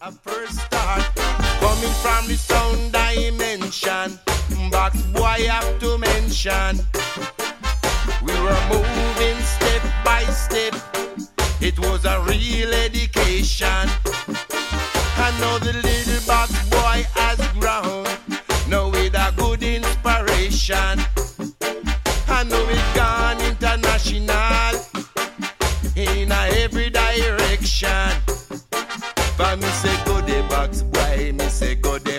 a first start. Coming from the sound dimension, Box Boy have to mention. We were moving step by step. It was a real education. I know the little Box Boy has grown, now with a good inspiration. I know it gone international in a every direction. But me say go the Box Boy, me say go the